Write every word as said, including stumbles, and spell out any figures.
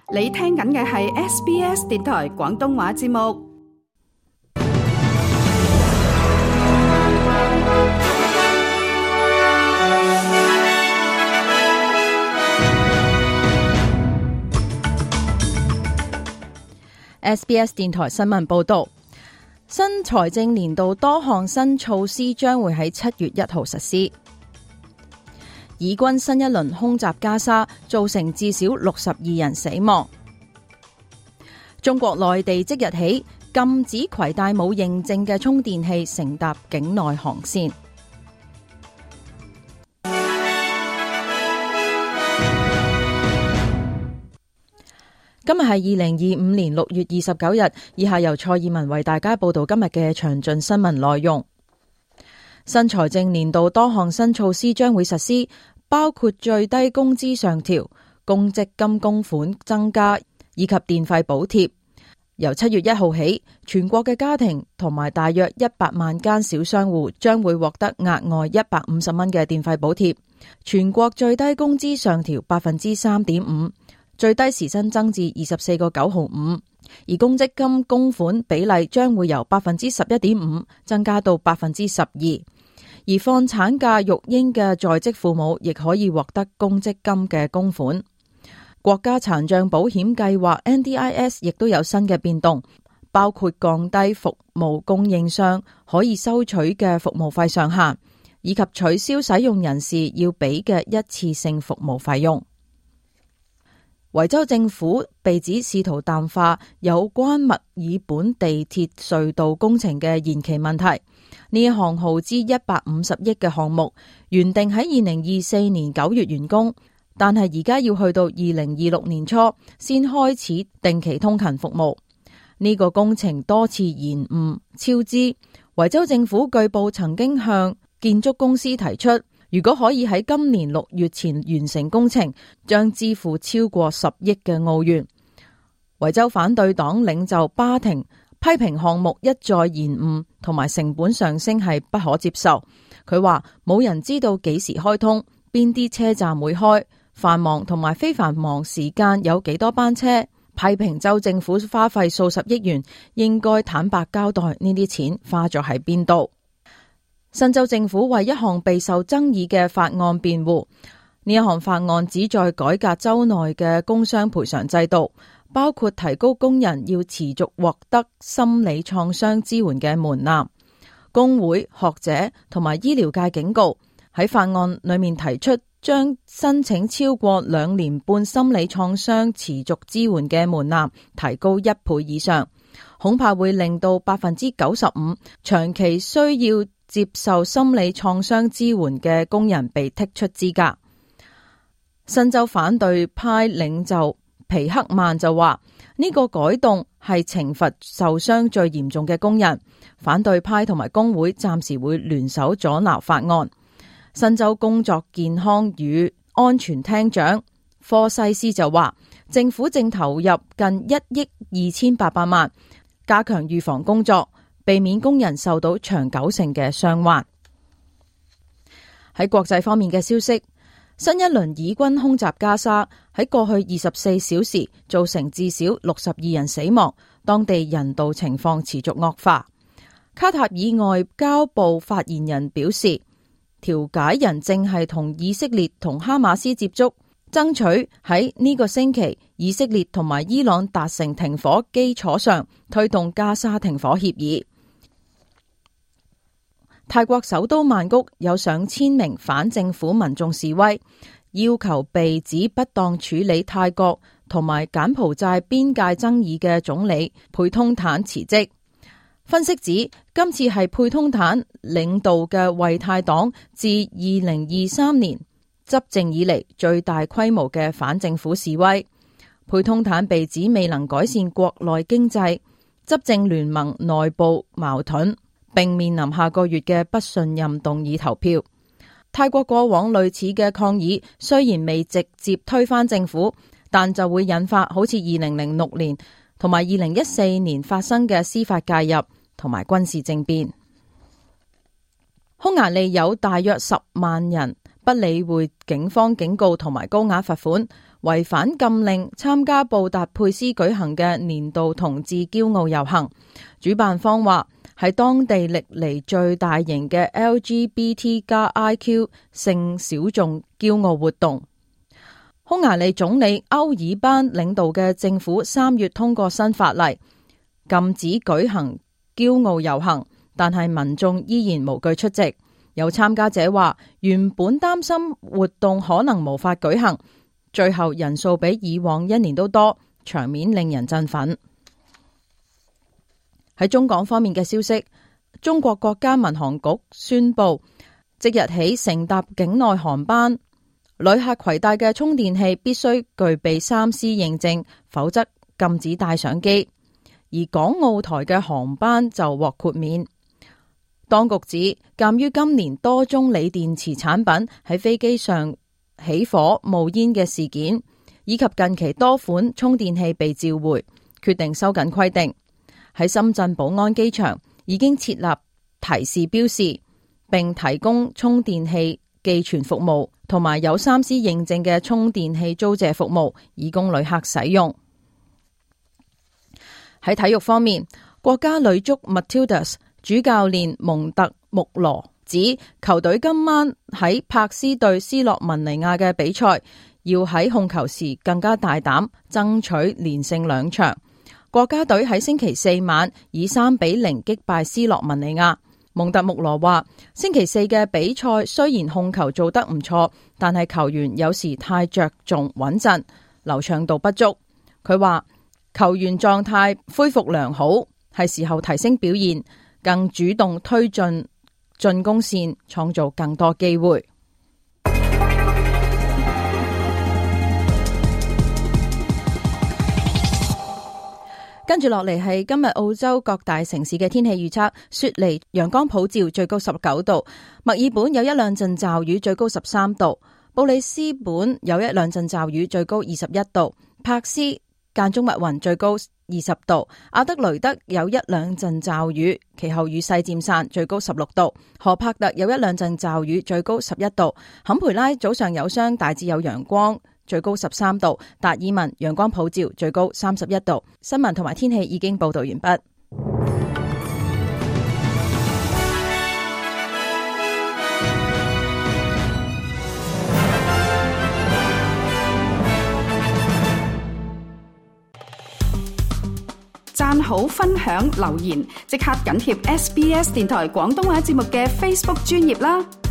你聽緊嘅係 S B S 電台廣東話節目。 S B S 電台新聞報道，新財政年度多項新措施將會喺七月一號實施。以軍新一輪空襲加沙，造成至少六十二人死亡。中國內地即日起禁止攜帶冇認證嘅充電器乘搭境內航線。今日係二零二五年六月二十九日，以下由蔡爾文為大家報道今日嘅詳盡新聞內容。新財政年度多項新措施將會實施，包括最低工資上調、公積金供款增加以及電費補貼。由七月一號起，全國嘅家庭同埋大約一百萬間小商戶將會獲得額外一百五十蚊嘅電費補貼。全國最低工資上調百分之三點五。最低時薪增至二十四個九毫五，而公積金供款比例將會由百分之十一點五增加到百分之十二，而放產假育嬰嘅在職父母亦可以獲得公積金嘅供款。國家殘障保險計劃 N D I S 亦都有新嘅變動，包括降低服務供應商可以收取嘅服務費上限，以及取消使用人士要俾嘅一次性服務費用。維州政府被指試圖淡化有關墨爾本地鐵隧道工程嘅延期問題。呢一項耗資一百五十億嘅項目原定喺二零二四年九月完工，但係而家要去到二零二六年初先開始定期通勤服務。呢個工程多次延誤超支，維州政府據報曾經向建築公司提出，如果可以喺今年六月前完成工程，將支付超過十億嘅澳元。維州反對黨領袖巴廷批評項目一再延誤同埋成本上升係不可接受。佢話冇人知道幾時開通，邊啲車站會開，繁忙同埋非繁忙時間有幾多班車。批評州政府花費數十億元，應該坦白交代呢啲錢花咗喺邊度。新州政府為一項備受爭議嘅法案辯護，呢一項法案旨在改革州內嘅工傷賠償制度，包括提高工人要持續獲得心理創傷支援嘅門檻。工會、學者同埋醫療界警告，喺法案裏面提出將申請超過兩年半心理創傷持續支援嘅門檻提高一倍以上，恐怕會令到百分之九十五長期需要接受心理創傷支援嘅工人被剔出資格。新州反對派領袖皮克曼就話呢個改動係懲罰受傷最嚴重嘅工人。反對派同埋工會暫時會聯手阻撓法案。新州工作健康與安全廳長科西斯就話，政府正投入近一億二千八百萬加強預防工作，避免工人受到長久性嘅傷患。喺國際方面嘅消息，新一輪以軍空襲加沙喺過去二十四小時造成至少六十二人死亡，當地人道情況持續惡化。卡塔爾外交部發言人表示，調解人正係同以色列同哈馬斯接觸，爭取喺呢個星期以色列同埋伊朗達成停火基礎上推動加沙停火協議。泰國首都曼谷有上千名反政府民眾示威，要求被指不當處理泰國同埋柬埔寨邊界爭議嘅總理佩通坦辭職。分析指，今次係佩通坦領導嘅為泰黨自二零二三年執政以嚟最大規模嘅反政府示威。佩通坦被指未能改善國內經濟，執政聯盟內部矛盾，並面臨下個月嘅不信任動議投票。泰國過往類似嘅抗議雖然未直接推翻政府，但就會引發好似二零零六年同埋二零一四年發生嘅司法介入同埋軍事政變。匈牙利有大約十萬人不理會警方警告同埋高額罰款， 違反禁令參加布達佩斯舉行嘅年度同志驕傲遊行。主辦方話係當地歷嚟最大型嘅 L G B T 加 I Q 性小眾驕傲活動。匈牙利總理歐爾班領導嘅政府三月通過新法例，禁止舉行驕傲遊行，但係民眾依然無懼出席。有參加者話，原本擔心活動可能無法舉行，最後人數比以往一年都多，場面令人振奮。喺中港方面嘅消息，中國國家民航局宣布，即日起乘搭境內航班，旅客攜帶嘅充電器必須具備三 C 認證，否則禁止帶上機。而港澳台嘅航班就獲豁免。當局指，鑒於今年多宗鋰電池產品喺飛機上起火冒煙嘅事件，以及近期多款充電器被召回，決定收緊規定。喺深圳寶安機場已經設立提示標示，並提供充電器寄存服務同埋有三 C 認證嘅充電器租借服務，以供旅客使用。喺體育方面，國家女足 Matildas 主教練蒙特穆羅指，球隊今晚喺柏斯對斯洛文尼亞嘅比賽，要喺控球時更加大膽，爭取連勝兩場。國家隊喺星期四晚以三比零擊敗斯洛文尼亞。蒙特穆羅話，星期四嘅比賽雖然控球做得唔錯，但係球員有時太着重穩陣，流暢度不足。佢話球員狀態恢復良好，係時候提升表現，更主動推進進攻線，創造更多機會。跟住落嚟係今日澳洲各大城市嘅天氣預測：雪梨陽光普照，最高十九度；墨爾本有一兩陣驟雨，最高十三度；布里斯本有一兩陣驟雨，最高二十一度；柏斯間中密雲，最高二十度；阿德雷德有一兩陣驟雨，其後雨勢漸散，最高十六度；荷柏特有一兩陣驟雨，最高十一度；坎培拉早上有霜，大致有陽光，最高十三度；達爾文陽光普照，最高三十一度。新聞同埋天氣已經報道完畢。 讚好、分享、留言，即刻緊貼 S B S 電台廣東話節目嘅 Facebook 專頁啦！